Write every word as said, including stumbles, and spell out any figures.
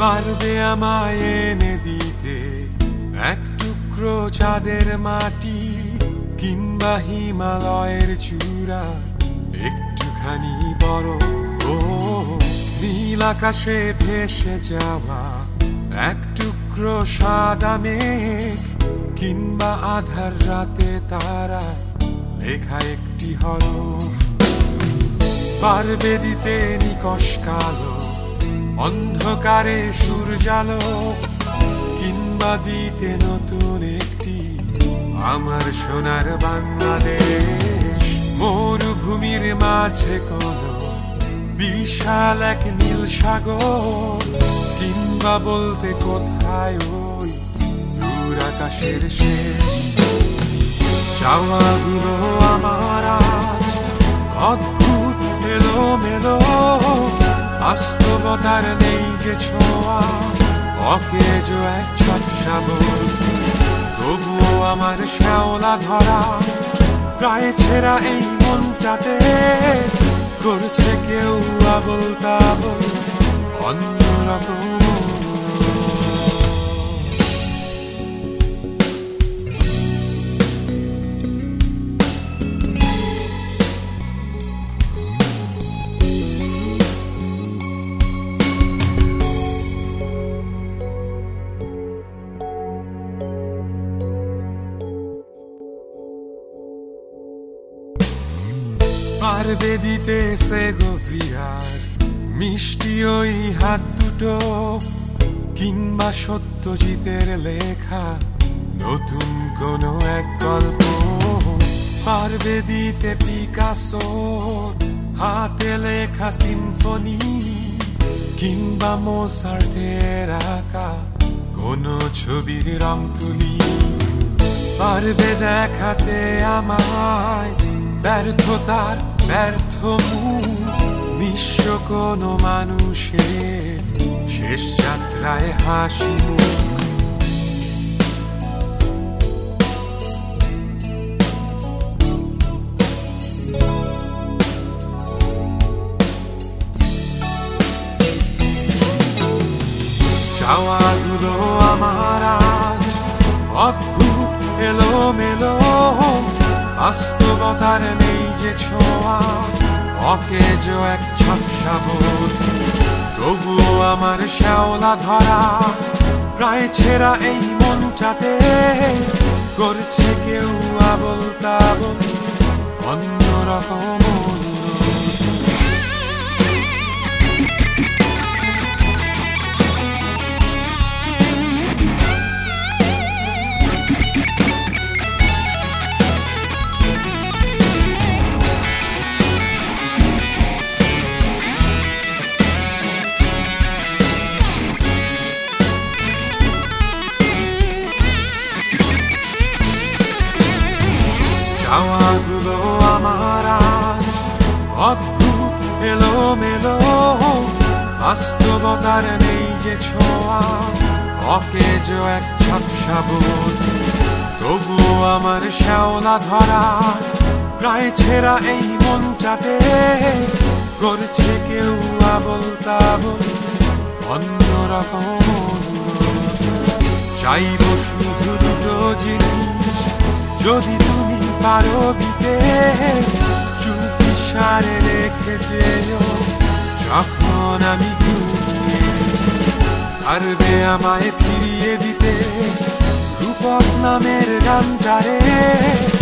পারবে আমায় এনে দিতে এক টুকরো চাঁদের মাটি, কিংবা হিমালয়ের চূড়া একটুখানি বরফ। ও নীল আকাশে ভেসে যাওয়া এক টুকরো সাদা মেঘ, কিংবা আধার রাতে তারা লেখা একটি হরফ। পারবে দিতে নিকষ কালো অন্ধকারে সূর্যালো, কিংবা দিতে নতুন একটি আমার সোনার বাংলাদেশ। মরুভূমির মাঝে কোনো বিশাল এক নীল সাগর, কিংবা বলতে কোথায় ওই দূর আকাশের শেষ। চাওয়াগুলো আমার আজ অদ্ভুত এলোমেলো, বাস্তবতার নেই যে ছোঁয়া, অকেজ এক ঝাপসা বই। তবুও আমার শ্যাওলা ধরা প্রায় ছেঁড়া এই মনটাতে করছে কেউ আবল তাবল অন্যরকম। পারবে দিতে সেগোভিয়ার মিষ্টি ওই হাত দুটো, কিংবা সত্যজিতের লেখা নতুন কোনো এক গল্প। পারবে দিতে পিকাসোর হাতে লেখা সিম্ফনি, কিংবা মোসার্টের আঁকা কোনো ছবির রং তুলি। পারবে দেখাতে আমায় ব্যর্থতার ব্যর্থ মুখ, নিঃস্ব কোনো মানুষের শেষ যাত্রায় হাসি মুখ। চাওয়াগুলো আমার আজ অদ্ভুত এলোমেলো, বাস্তবতার নেই যে ছোঁয়া, অকেজ এক ঝাপসা বোধ। তবুও আমার শ্যাওলা ধরা প্রায় ছেঁড়া এই মনটাতে করছে কেউ আবল তাবল অন্যরকম। চাওয়াগুলো আমার আজ অদ্ভুত এলোমেলো, বাস্তবতার নেই যে ছোঁয়া, অকেজ এক ঝাপসা বোধ। তবুও আমার শ্যাওলা ধরা প্রায় ছেঁড়া এই মনটাতে করছে কেউ আবল তাবল অন্যরকম। চাইব শুধু দুটো জিনিস, যদি তুমি পারো দিতে, চুপি সারে রেখে যেও যখন আমি ঘুমিয়ে। পারবে আমায় ফিরিয়ে দিতে রূপক নামের গানটারে,